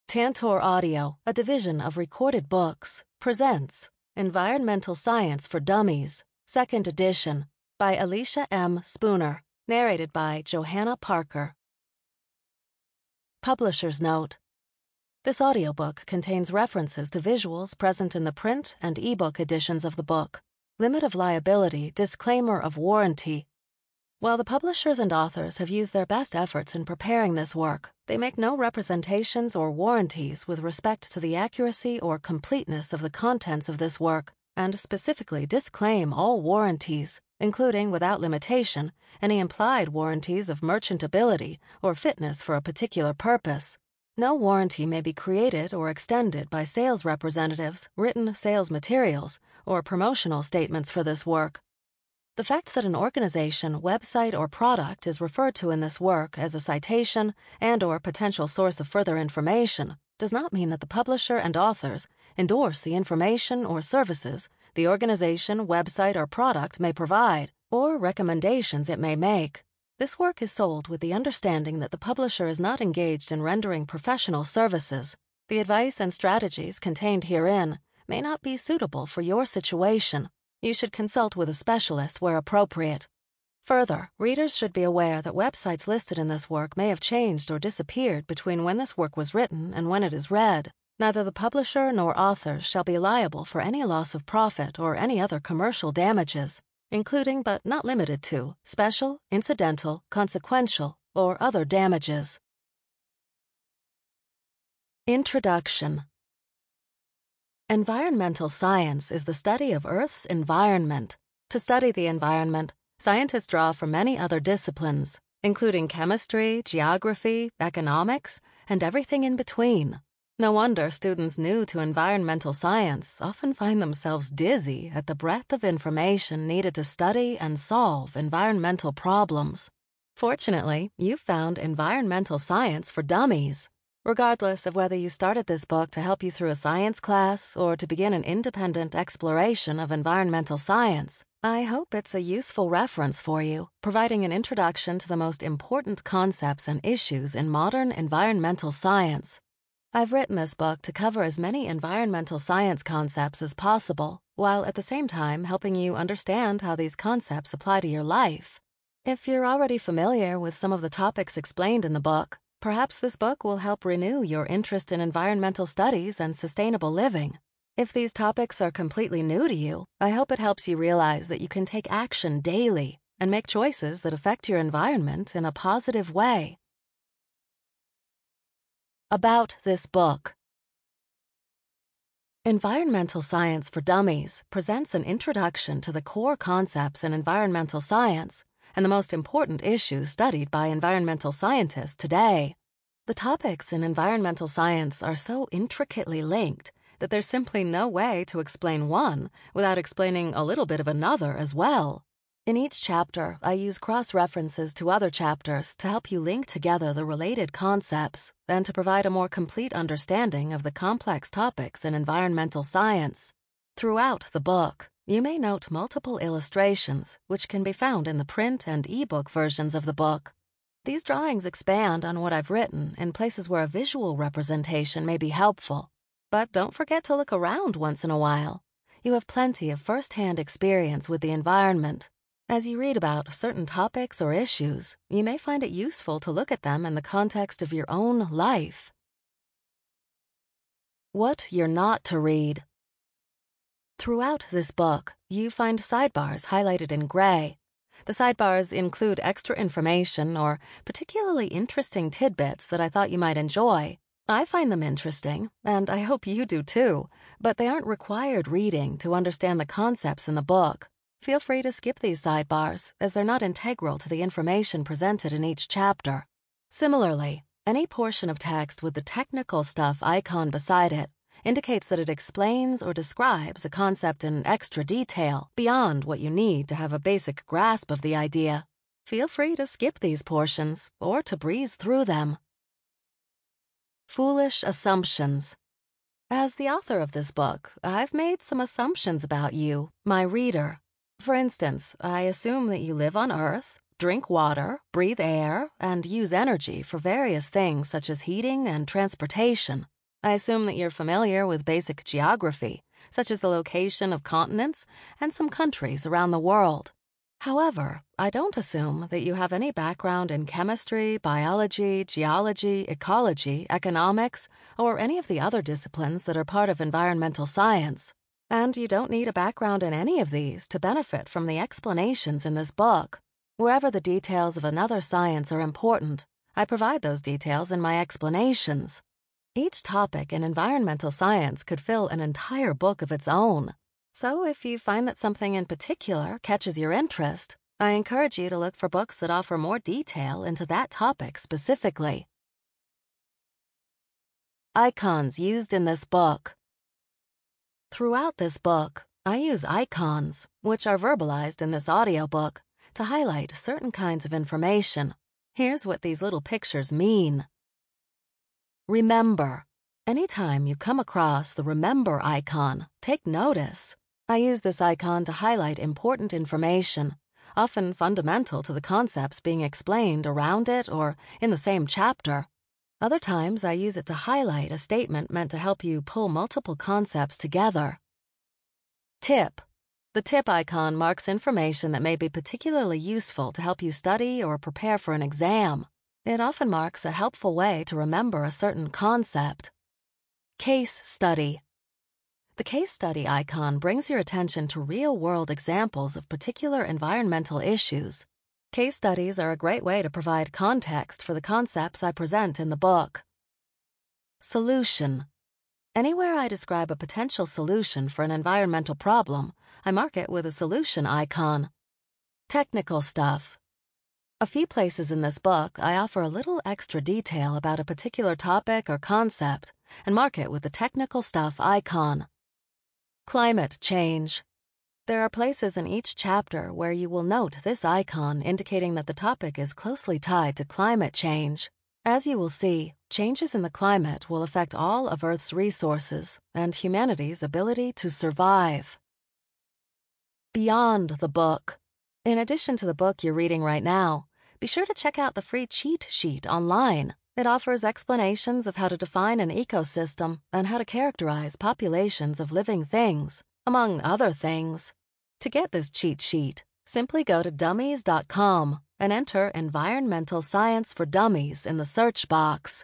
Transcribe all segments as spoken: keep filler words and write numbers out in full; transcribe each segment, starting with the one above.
Tantor Audio, a division of Recorded Books, presents Environmental Science for Dummies, Second Edition, by Alicia M. Spooner, narrated by Johanna Parker. Publisher's Note: This audiobook contains references to visuals present in the print and ebook editions of the book. Limit of liability, disclaimer of warranty. While the publishers and authors have used their best efforts in preparing this work, they make no representations or warranties with respect to the accuracy or completeness of the contents of this work, and specifically disclaim all warranties, including, without limitation, any implied warranties of merchantability or fitness for a particular purpose. No warranty may be created or extended by sales representatives, written sales materials, or promotional statements for this work. The fact that an organization, website, or product is referred to in this work as a citation and or potential source of further information does not mean that the publisher and authors endorse the information or services the organization, website, or product may provide, or recommendations it may make. This work is sold with the understanding that the publisher is not engaged in rendering professional services. The advice and strategies contained herein may not be suitable for your situation. You should consult with a specialist where appropriate. Further, readers should be aware that websites listed in this work may have changed or disappeared between when this work was written and when it is read. Neither the publisher nor authors shall be liable for any loss of profit or any other commercial damages, including but not limited to special, incidental, consequential, or other damages. Introduction. Environmental science is the study of Earth's environment. To study the environment, scientists draw from many other disciplines, including chemistry, geography, economics, and everything in between. No wonder students new to environmental science often find themselves dizzy at the breadth of information needed to study and solve environmental problems. Fortunately, you've found Environmental Science for Dummies. Regardless of whether you started this book to help you through a science class or to begin an independent exploration of environmental science, I hope it's a useful reference for you, providing an introduction to the most important concepts and issues in modern environmental science. I've written this book to cover as many environmental science concepts as possible, while at the same time helping you understand how these concepts apply to your life. If you're already familiar with some of the topics explained in the book, perhaps this book will help renew your interest in environmental studies and sustainable living. If these topics are completely new to you, I hope it helps you realize that you can take action daily and make choices that affect your environment in a positive way. About this book. Environmental Science for Dummies presents an introduction to the core concepts in environmental science and the most important issues studied by environmental scientists today. The topics in environmental science are so intricately linked that there's simply no way to explain one without explaining a little bit of another as well. In each chapter, I use cross-references to other chapters to help you link together the related concepts and to provide a more complete understanding of the complex topics in environmental science. Throughout the book, you may note multiple illustrations, which can be found in the print and ebook versions of the book. These drawings expand on what I've written in places where a visual representation may be helpful. But don't forget to look around once in a while. You have plenty of first-hand experience with the environment. As you read about certain topics or issues, you may find it useful to look at them in the context of your own life. What you're not to read. Throughout this book, you find sidebars highlighted in gray. The sidebars include extra information or particularly interesting tidbits that I thought you might enjoy. I find them interesting, and I hope you do too, but they aren't required reading to understand the concepts in the book. Feel free to skip these sidebars, as they're not integral to the information presented in each chapter. Similarly, any portion of text with the technical stuff icon beside it indicates that it explains or describes a concept in extra detail beyond what you need to have a basic grasp of the idea. Feel free to skip these portions or to breeze through them. Foolish assumptions. As the author of this book, I've made some assumptions about you, my reader. For instance, I assume that you live on Earth, drink water, breathe air, and use energy for various things such as heating and transportation. I assume that you're familiar with basic geography, such as the location of continents and some countries around the world. However, I don't assume that you have any background in chemistry, biology, geology, ecology, economics, or any of the other disciplines that are part of environmental science. And you don't need a background in any of these to benefit from the explanations in this book. Wherever the details of another science are important, I provide those details in my explanations. Each topic in environmental science could fill an entire book of its own. So if you find that something in particular catches your interest, I encourage you to look for books that offer more detail into that topic specifically. Icons used in this book. Throughout this book, I use icons, which are verbalized in this audiobook, to highlight certain kinds of information. Here's what these little pictures mean. Remember. Anytime you come across the Remember icon, take notice. I use this icon to highlight important information, often fundamental to the concepts being explained around it or in the same chapter. Other times, I use it to highlight a statement meant to help you pull multiple concepts together. Tip. The tip icon marks information that may be particularly useful to help you study or prepare for an exam. It often marks a helpful way to remember a certain concept. Case study. The case study icon brings your attention to real-world examples of particular environmental issues. Case studies are a great way to provide context for the concepts I present in the book. Solution. Anywhere I describe a potential solution for an environmental problem, I mark it with a solution icon. Technical stuff. A few places in this book, I offer a little extra detail about a particular topic or concept and mark it with the technical stuff icon. Climate change. There are places in each chapter where you will note this icon indicating that the topic is closely tied to climate change. As you will see, changes in the climate will affect all of Earth's resources and humanity's ability to survive. Beyond the book. In addition to the book you're reading right now, be sure to check out the free cheat sheet online. It offers explanations of how to define an ecosystem and how to characterize populations of living things, among other things. To get this cheat sheet, simply go to dummies dot com and enter Environmental Science for Dummies in the search box.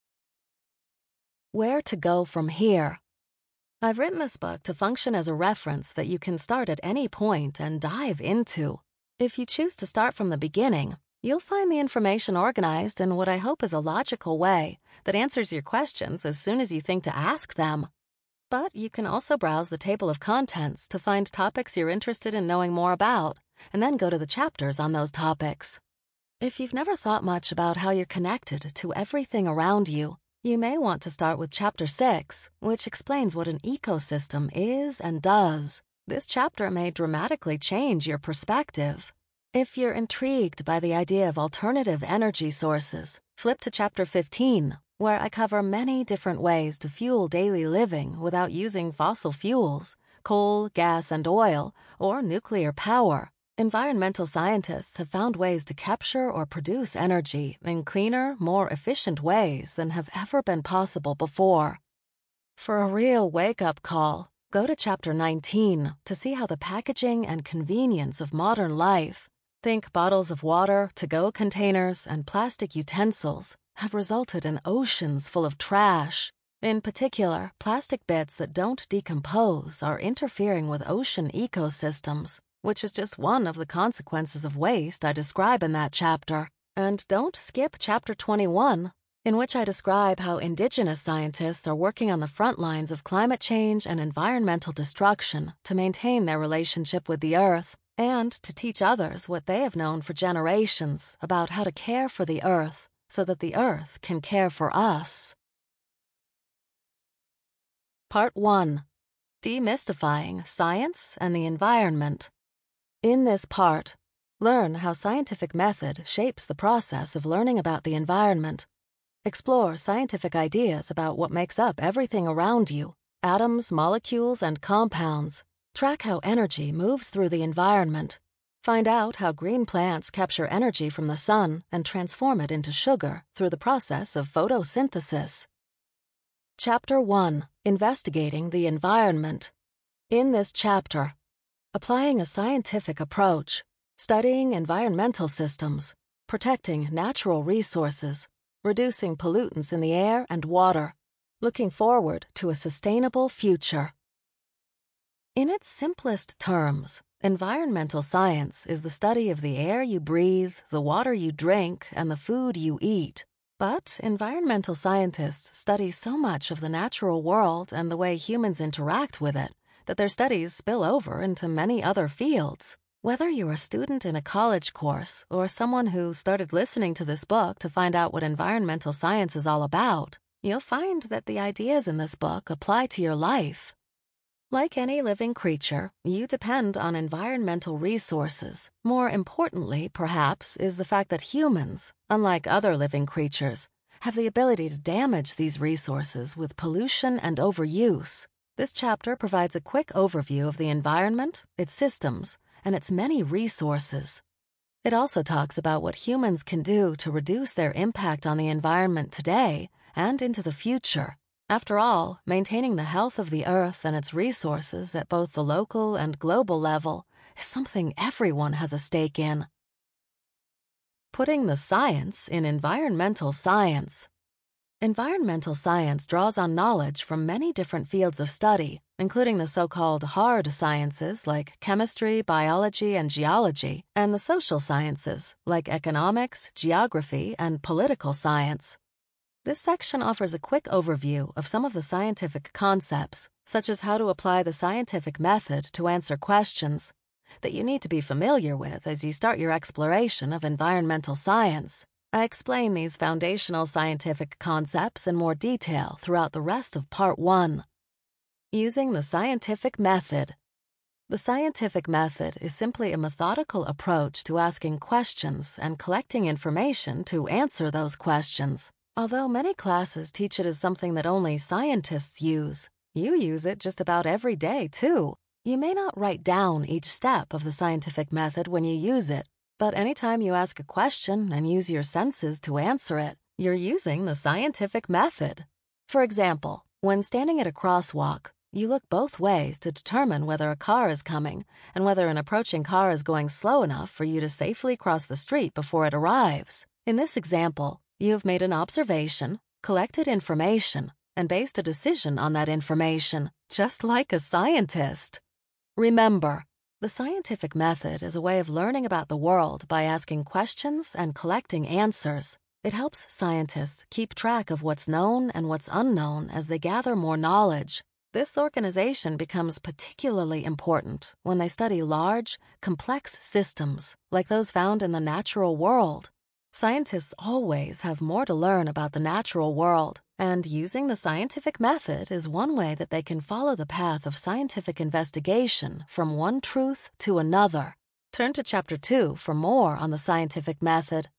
Where to go from here. I've written this book to function as a reference that you can start at any point and dive into. If you choose to start from the beginning, you'll find the information organized in what I hope is a logical way that answers your questions as soon as you think to ask them. But you can also browse the table of contents to find topics you're interested in knowing more about, and then go to the chapters on those topics. If you've never thought much about how you're connected to everything around you, you may want to start with Chapter six, which explains what an ecosystem is and does. This chapter may dramatically change your perspective. If you're intrigued by the idea of alternative energy sources, flip to Chapter fifteen, where I cover many different ways to fuel daily living without using fossil fuels, coal, gas, and oil, or nuclear power. Environmental scientists have found ways to capture or produce energy in cleaner, more efficient ways than have ever been possible before. For a real wake-up call, go to Chapter nineteen to see how the packaging and convenience of modern life, think bottles of water, to-go containers, and plastic utensils, have resulted in oceans full of trash. In particular, plastic bits that don't decompose are interfering with ocean ecosystems, which is just one of the consequences of waste I describe in that chapter. And don't skip Chapter twenty-one, in which I describe how indigenous scientists are working on the front lines of climate change and environmental destruction to maintain their relationship with the Earth, and to teach others what they have known for generations about how to care for the Earth so that the Earth can care for us. Part one. Demystifying Science and the Environment. In this part, learn how scientific method shapes the process of learning about the environment. Explore scientific ideas about what makes up everything around you, atoms, molecules, and compounds. Track how energy moves through the environment. Find out how green plants capture energy from the sun and transform it into sugar through the process of photosynthesis. Chapter one. Investigating the Environment. In this chapter, applying a scientific approach, studying environmental systems, protecting natural resources, reducing pollutants in the air and water, looking forward to a sustainable future. In its simplest terms, environmental science is the study of the air you breathe, the water you drink, and the food you eat. But environmental scientists study so much of the natural world and the way humans interact with it that their studies spill over into many other fields. Whether you're a student in a college course or someone who started listening to this book to find out what environmental science is all about, you'll find that the ideas in this book apply to your life. Like any living creature, you depend on environmental resources. More importantly, perhaps, is the fact that humans, unlike other living creatures, have the ability to damage these resources with pollution and overuse. This chapter provides a quick overview of the environment, its systems, and its many resources. It also talks about what humans can do to reduce their impact on the environment today and into the future. After all, maintaining the health of the Earth and its resources at both the local and global level is something everyone has a stake in. Putting the science in environmental science. Environmental science draws on knowledge from many different fields of study, including the so-called hard sciences like chemistry, biology, and geology, and the social sciences like economics, geography, and political science. This section offers a quick overview of some of the scientific concepts, such as how to apply the scientific method to answer questions, that you need to be familiar with as you start your exploration of environmental science. I explain these foundational scientific concepts in more detail throughout the rest of Part one. Using the scientific method. The scientific method is simply a methodical approach to asking questions and collecting information to answer those questions. Although many classes teach it as something that only scientists use, you use it just about every day, too. You may not write down each step of the scientific method when you use it, but anytime you ask a question and use your senses to answer it, you're using the scientific method. For example, when standing at a crosswalk, you look both ways to determine whether a car is coming and whether an approaching car is going slow enough for you to safely cross the street before it arrives. In this example, you have made an observation, collected information, and based a decision on that information, just like a scientist. Remember, the scientific method is a way of learning about the world by asking questions and collecting answers. It helps scientists keep track of what's known and what's unknown as they gather more knowledge. This organization becomes particularly important when they study large, complex systems like those found in the natural world. Scientists always have more to learn about the natural world, and using the scientific method is one way that they can follow the path of scientific investigation from one truth to another. Turn to Chapter two for more on the scientific method.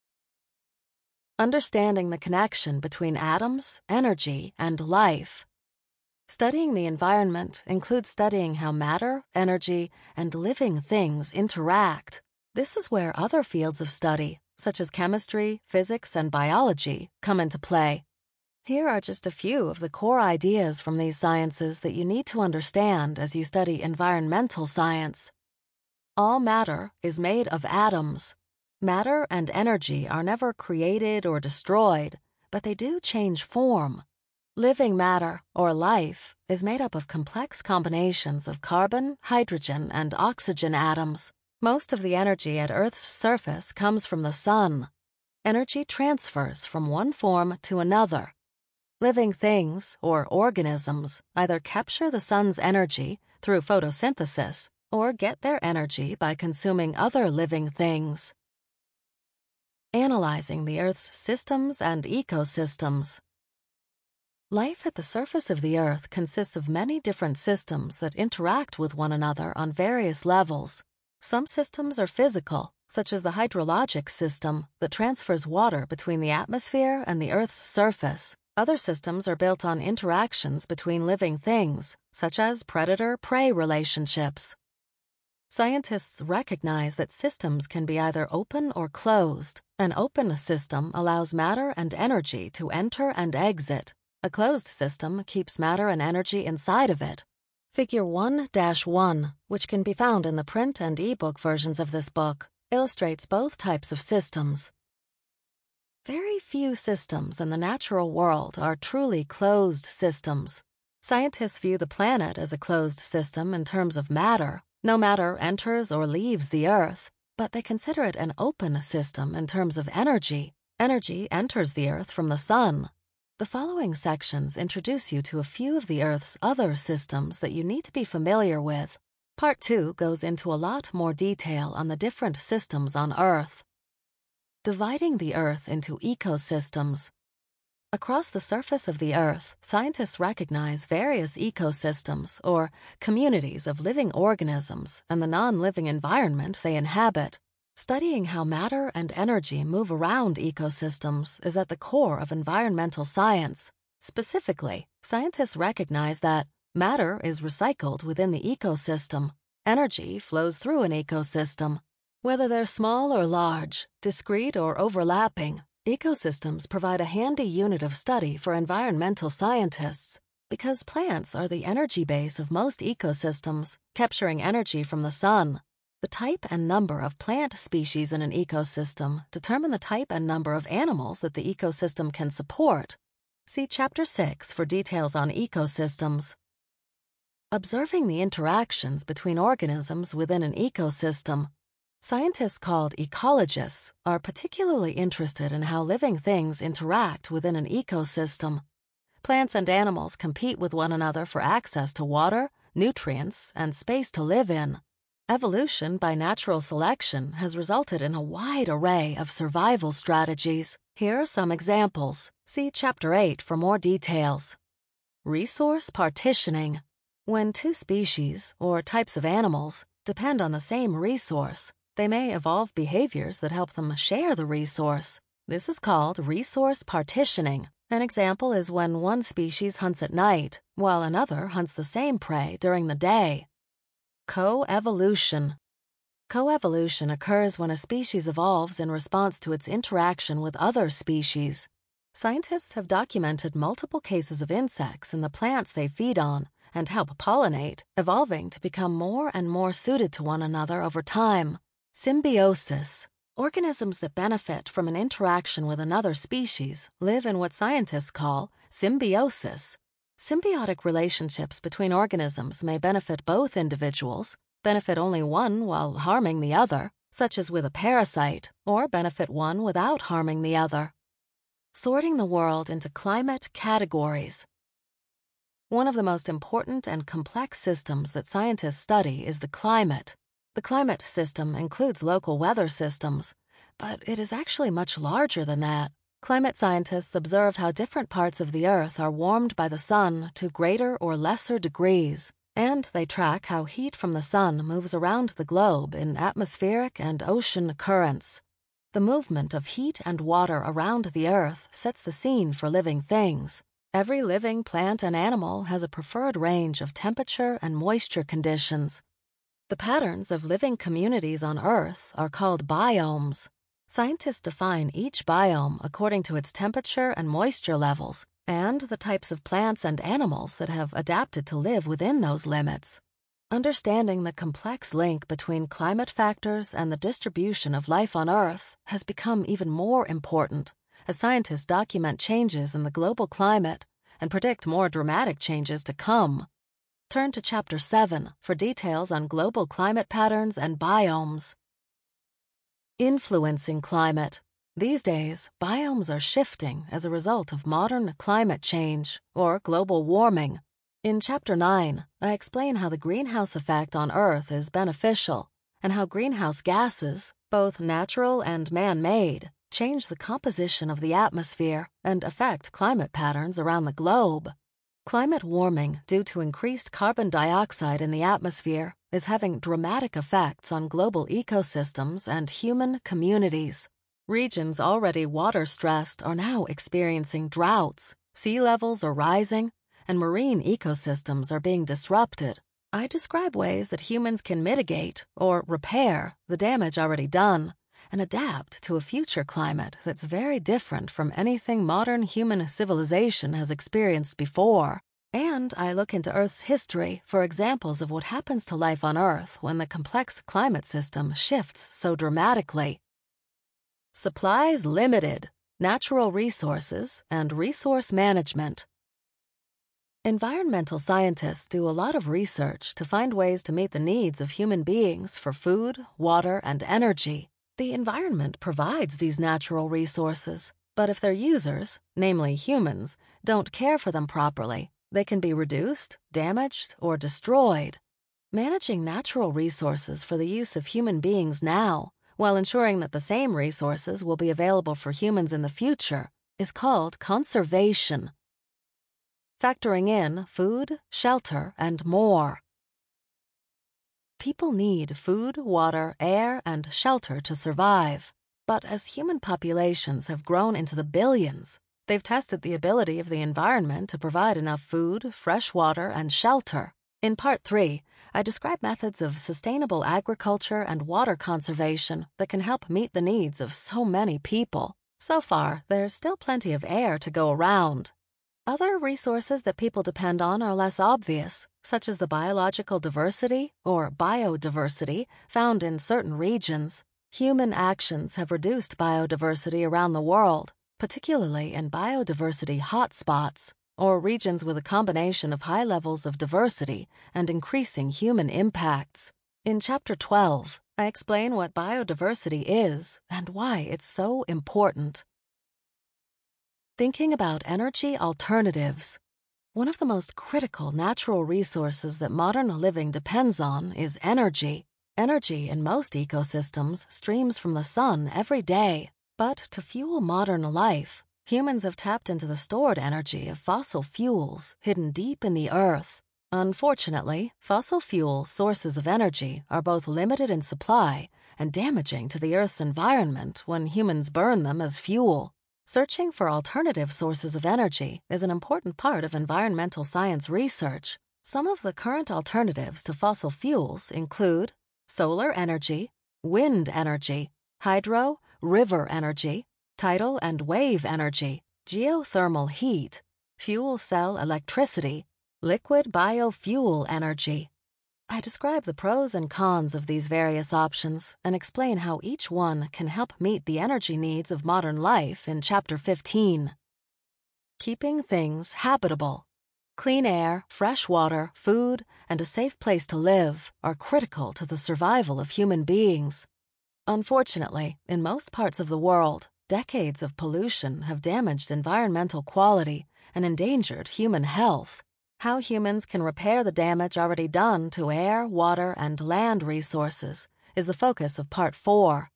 Understanding the connection between atoms, energy, and life. Studying the environment includes studying how matter, energy, and living things interact. This is where other fields of study, such as chemistry, physics, and biology, come into play. Here are just a few of the core ideas from these sciences that you need to understand as you study environmental science. All matter is made of atoms. Matter and energy are never created or destroyed, but they do change form. Living matter, or life, is made up of complex combinations of carbon, hydrogen, and oxygen atoms. Most of the energy at Earth's surface comes from the sun. Energy transfers from one form to another. Living things, or organisms, either capture the sun's energy through photosynthesis or get their energy by consuming other living things. Analyzing the Earth's systems and ecosystems. Life at the surface of the Earth consists of many different systems that interact with one another on various levels. Some systems are physical, such as the hydrologic system that transfers water between the atmosphere and the Earth's surface. Other systems are built on interactions between living things, such as predator-prey relationships. Scientists recognize that systems can be either open or closed. An open system allows matter and energy to enter and exit. A closed system keeps matter and energy inside of it. Figure one dash one, which can be found in the print and ebook versions of this book, illustrates both types of systems. Very few systems in the natural world are truly closed systems. Scientists view the planet as a closed system in terms of matter. No matter enters or leaves the Earth, but they consider it an open system in terms of energy. Energy enters the Earth from the Sun. The following sections introduce you to a few of the Earth's other systems that you need to be familiar with. Part two goes into a lot more detail on the different systems on Earth. Dividing the Earth into ecosystems. Across the surface of the Earth, scientists recognize various ecosystems, or communities of living organisms, and the non-living environment they inhabit. Studying how matter and energy move around ecosystems is at the core of environmental science. Specifically, scientists recognize that matter is recycled within the ecosystem. Energy flows through an ecosystem. Whether they're small or large, discrete or overlapping, ecosystems provide a handy unit of study for environmental scientists because plants are the energy base of most ecosystems, capturing energy from the sun. The type and number of plant species in an ecosystem determine the type and number of animals that the ecosystem can support. See Chapter six for details on ecosystems. Observing the interactions between organisms within an ecosystem. Scientists called ecologists are particularly interested in how living things interact within an ecosystem. Plants and animals compete with one another for access to water, nutrients, and space to live in. Evolution by natural selection has resulted in a wide array of survival strategies. Here are some examples. See Chapter eight for more details. Resource partitioning. When two species, or types of animals, depend on the same resource, they may evolve behaviors that help them share the resource. This is called resource partitioning. An example is when one species hunts at night, while another hunts the same prey during the day. Coevolution. Coevolution occurs when a species evolves in response to its interaction with other species. Scientists have documented multiple cases of insects in the plants they feed on and help pollinate, evolving to become more and more suited to one another over time. Symbiosis. Organisms that benefit from an interaction with another species live in what scientists call symbiosis. Symbiotic relationships between organisms may benefit both individuals, benefit only one while harming the other, such as with a parasite, or benefit one without harming the other. Sorting the world into climate categories. One of the most important and complex systems that scientists study is the climate. The climate system includes local weather systems, but it is actually much larger than that. Climate scientists observe how different parts of the Earth are warmed by the sun to greater or lesser degrees, and they track how heat from the sun moves around the globe in atmospheric and ocean currents. The movement of heat and water around the Earth sets the scene for living things. Every living plant and animal has a preferred range of temperature and moisture conditions. The patterns of living communities on Earth are called biomes. Scientists define each biome according to its temperature and moisture levels and the types of plants and animals that have adapted to live within those limits. Understanding the complex link between climate factors and the distribution of life on Earth has become even more important as scientists document changes in the global climate and predict more dramatic changes to come. Turn to Chapter seven for details on global climate patterns and biomes. Influencing climate. These days, biomes are shifting as a result of modern climate change, or global warming. In Chapter nine, I explain how the greenhouse effect on Earth is beneficial, and how greenhouse gases, both natural and man-made, change the composition of the atmosphere and affect climate patterns around the globe. Climate warming due to increased carbon dioxide in the atmosphere is having dramatic effects on global ecosystems and human communities. Regions already water-stressed are now experiencing droughts, sea levels are rising, and marine ecosystems are being disrupted. I describe ways that humans can mitigate or repair the damage already done and adapt to a future climate that's very different from anything modern human civilization has experienced before. And I look into Earth's history for examples of what happens to life on Earth when the complex climate system shifts so dramatically. Supplies limited, natural resources, and resource management. Environmental scientists do a lot of research to find ways to meet the needs of human beings for food, water, and energy. The environment provides these natural resources, but if their users, namely humans, don't care for them properly, they can be reduced, damaged, or destroyed. Managing natural resources for the use of human beings now, while ensuring that the same resources will be available for humans in the future, is called conservation. Factoring in food, shelter, and more. People need food, water, air, and shelter to survive. But as human populations have grown into the billions, they've tested the ability of the environment to provide enough food, fresh water, and shelter. In Part three, I describe methods of sustainable agriculture and water conservation that can help meet the needs of so many people. So far, there's still plenty of air to go around. Other resources that people depend on are less obvious, such as the biological diversity, or biodiversity, found in certain regions. Human actions have reduced biodiversity around the world, particularly in biodiversity hotspots, or regions with a combination of high levels of diversity and increasing human impacts. In Chapter twelve, I explain what biodiversity is and why it's so important. Thinking about energy alternatives. One of the most critical natural resources that modern living depends on is energy. Energy in most ecosystems streams from the sun every day, but to fuel modern life, humans have tapped into the stored energy of fossil fuels hidden deep in the earth. Unfortunately, fossil fuel sources of energy are both limited in supply and damaging to the Earth's environment when humans burn them as fuel. Searching for alternative sources of energy is an important part of environmental science research. Some of the current alternatives to fossil fuels include solar energy, wind energy, hydro, river energy, tidal and wave energy, geothermal heat, fuel cell electricity, liquid biofuel energy. I describe the pros and cons of these various options and explain how each one can help meet the energy needs of modern life in Chapter fifteen. Keeping things habitable. Clean air, fresh water, food, and a safe place to live are critical to the survival of human beings. Unfortunately, in most parts of the world, decades of pollution have damaged environmental quality and endangered human health. How humans can repair the damage already done to air, water, and land resources is the focus of Part four.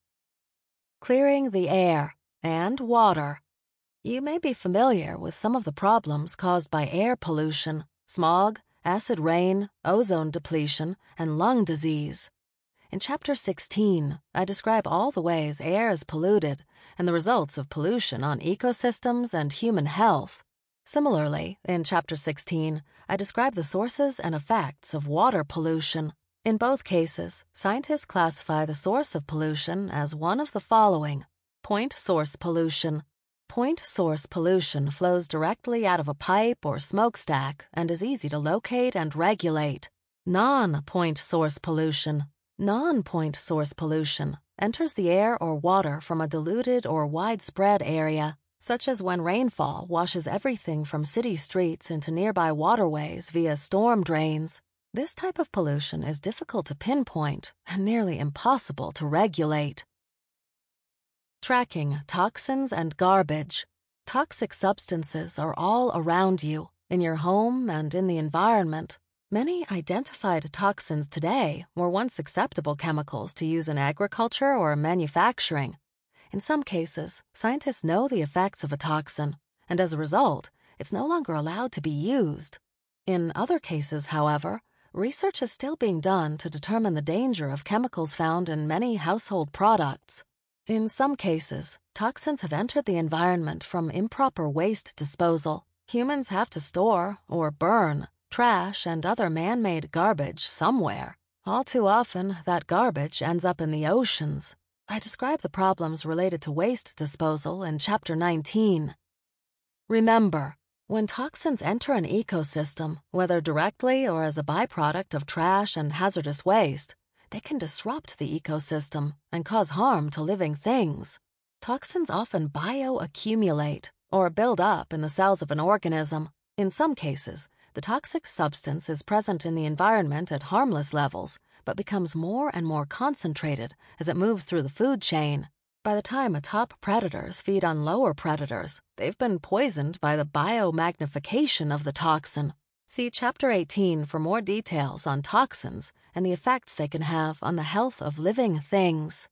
Clearing the air and water. You may be familiar with some of the problems caused by air pollution, smog, acid rain, ozone depletion, and lung disease. In Chapter sixteen, I describe all the ways air is polluted and the results of pollution on ecosystems and human health. Similarly, in Chapter sixteen, I describe the sources and effects of water pollution. In both cases, scientists classify the source of pollution as one of the following: point source pollution. Point source pollution flows directly out of a pipe or smokestack and is easy to locate and regulate. Non-point source pollution. Non-point source pollution enters the air or water from a diluted or widespread area, such as when rainfall washes everything from city streets into nearby waterways via storm drains. This type of pollution is difficult to pinpoint and nearly impossible to regulate. Tracking toxins and garbage. Toxic substances are all around you, in your home and in the environment. Many identified toxins today were once acceptable chemicals to use in agriculture or manufacturing. In some cases, scientists know the effects of a toxin, and as a result, it's no longer allowed to be used. In other cases, however, research is still being done to determine the danger of chemicals found in many household products. In some cases, toxins have entered the environment from improper waste disposal. Humans have to store, or burn, trash and other man-made garbage somewhere. All too often, that garbage ends up in the oceans. I describe the problems related to waste disposal in Chapter nineteen. Remember, when toxins enter an ecosystem, whether directly or as a byproduct of trash and hazardous waste, they can disrupt the ecosystem and cause harm to living things. Toxins often bioaccumulate or build up in the cells of an organism. In some cases, the toxic substance is present in the environment at harmless levels, but becomes more and more concentrated as it moves through the food chain. By the time top predators feed on lower predators, they've been poisoned by the biomagnification of the toxin. See Chapter eighteen for more details on toxins and the effects they can have on the health of living things.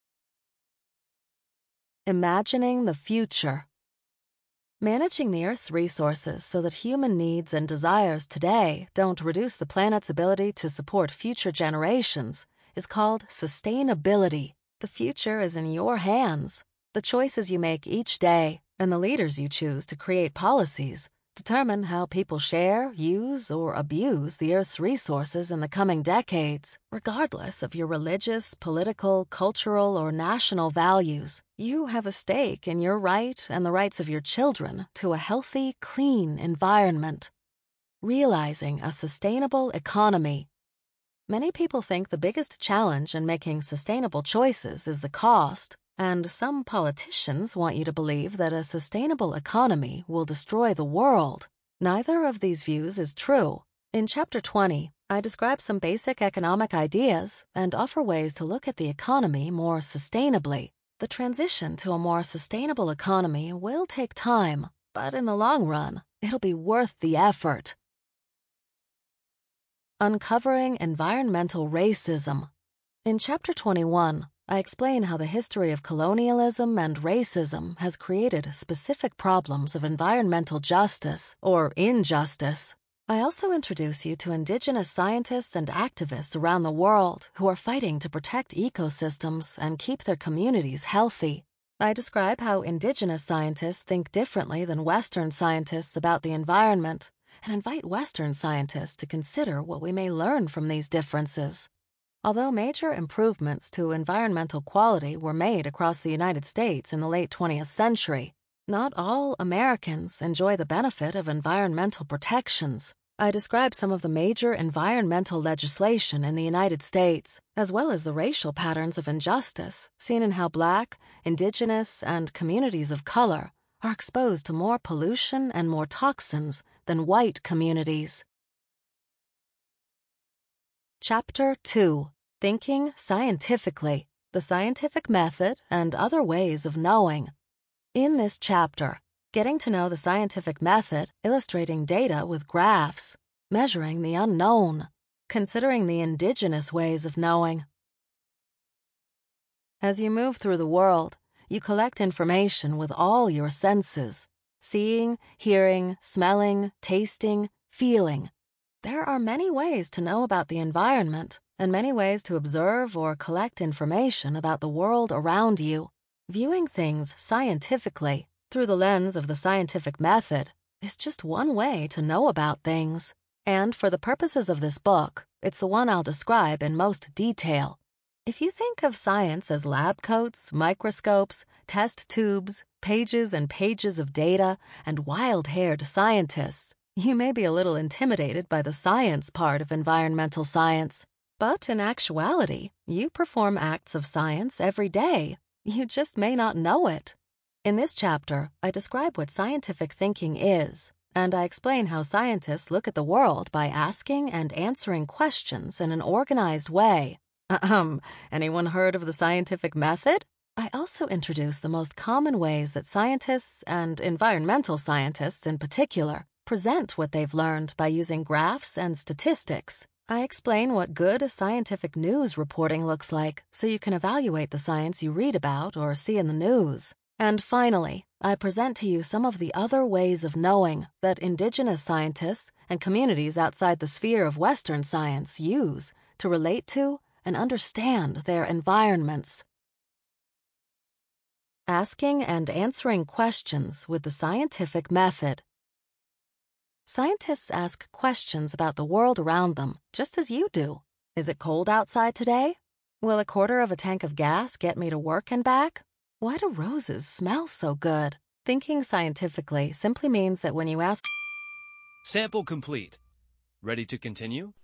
Imagining the future. Managing the Earth's resources so that human needs and desires today don't reduce the planet's ability to support future generations is called sustainability. The future is in your hands. The choices you make each day and the leaders you choose to create policies determine how people share, use, or abuse the Earth's resources in the coming decades. Regardless of your religious, political, cultural, or national values, you have a stake in your right and the rights of your children to a healthy, clean environment. Realizing a sustainable economy. Many people think the biggest challenge in making sustainable choices is the cost. And some politicians want you to believe that a sustainable economy will destroy the world. Neither of these views is true. In Chapter twenty, I describe some basic economic ideas and offer ways to look at the economy more sustainably. The transition to a more sustainable economy will take time, but in the long run, it'll be worth the effort. Uncovering environmental racism. In Chapter twenty-one, I explain how the history of colonialism and racism has created specific problems of environmental justice, or injustice. I also introduce you to indigenous scientists and activists around the world who are fighting to protect ecosystems and keep their communities healthy. I describe how indigenous scientists think differently than Western scientists about the environment, and invite Western scientists to consider what we may learn from these differences. Although major improvements to environmental quality were made across the United States in the late twentieth century, not all Americans enjoy the benefit of environmental protections. I describe some of the major environmental legislation in the United States, as well as the racial patterns of injustice seen in how Black, Indigenous, and communities of color are exposed to more pollution and more toxins than white communities. Chapter two. Thinking Scientifically, the Scientific Method and Other Ways of Knowing. In this chapter, getting to know the scientific method, illustrating data with graphs, measuring the unknown, considering the indigenous ways of knowing. As you move through the world, you collect information with all your senses, seeing, hearing, smelling, tasting, feeling. There are many ways to know about the environment, and many ways to observe or collect information about the world around you. Viewing things scientifically, through the lens of the scientific method, is just one way to know about things. And for the purposes of this book, it's the one I'll describe in most detail. If you think of science as lab coats, microscopes, test tubes, pages and pages of data, and wild-haired scientists, you may be a little intimidated by the science part of environmental science. But in actuality, you perform acts of science every day. You just may not know it. In this chapter, I describe what scientific thinking is, and I explain how scientists look at the world by asking and answering questions in an organized way. Ahem, anyone heard of the scientific method? I also introduce the most common ways that scientists, and environmental scientists in particular, present what they've learned by using graphs and statistics. I explain what good scientific news reporting looks like so you can evaluate the science you read about or see in the news. And finally, I present to you some of the other ways of knowing that indigenous scientists and communities outside the sphere of Western science use to relate to and understand their environments. Asking and answering questions with the scientific method. Scientists ask questions about the world around them, just as you do. Is it cold outside today? Will a quarter of a tank of gas get me to work and back? Why do roses smell so good? Thinking scientifically simply means that when you ask... Sample complete. Ready to continue?